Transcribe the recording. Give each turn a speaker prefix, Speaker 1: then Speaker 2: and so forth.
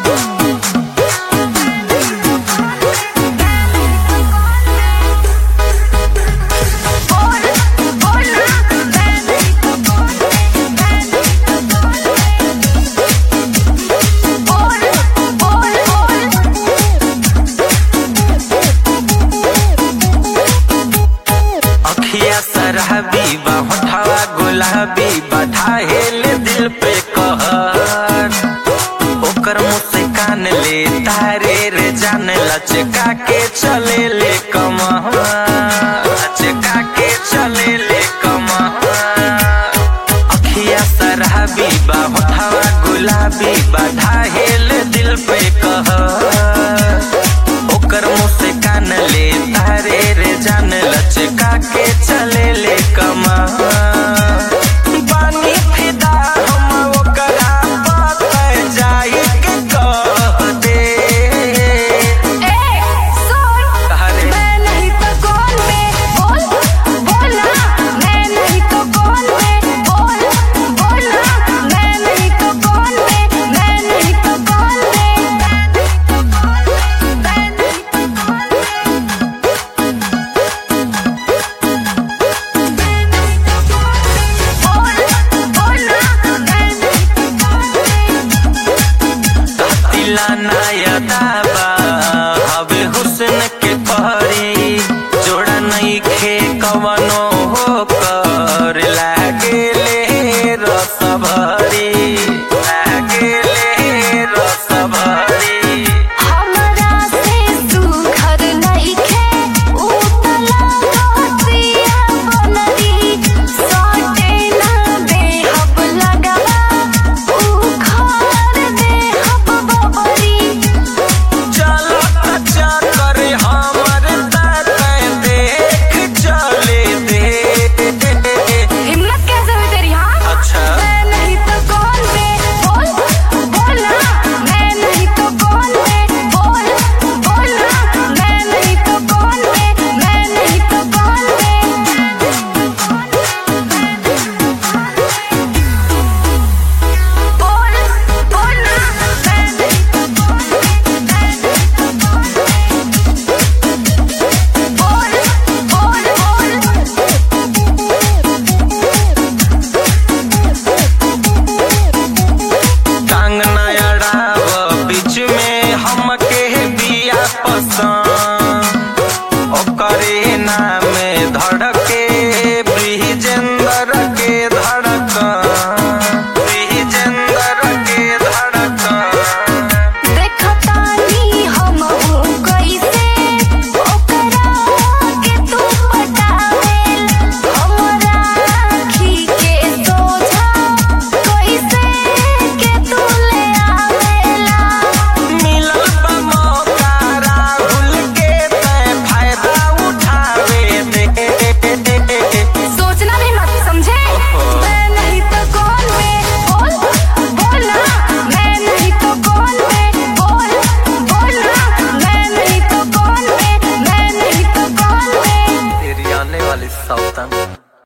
Speaker 1: सरहबी बा होठवा गुलाबी बढ़ाहेल दिल पे कहर ओकर मुस्कान ले तारे रे जान लचका के चले ले कमर लचका के चले ले कमर अखिया सरहबी बा होठवा गुलाबी बढ़ाहेल दिल पे कहर ओकर मुस्कान ले तारे रे जान लचका के चले ले कमर बानी फिदा हम ओकरा बात जाई के कह दे
Speaker 2: मैं नहीं तो कौन में बोल बोलना मैं नहीं तो कौन में बोल बोलना मैं नहीं तो कौन में मैं नहीं तो कौन
Speaker 1: दिलाना यदा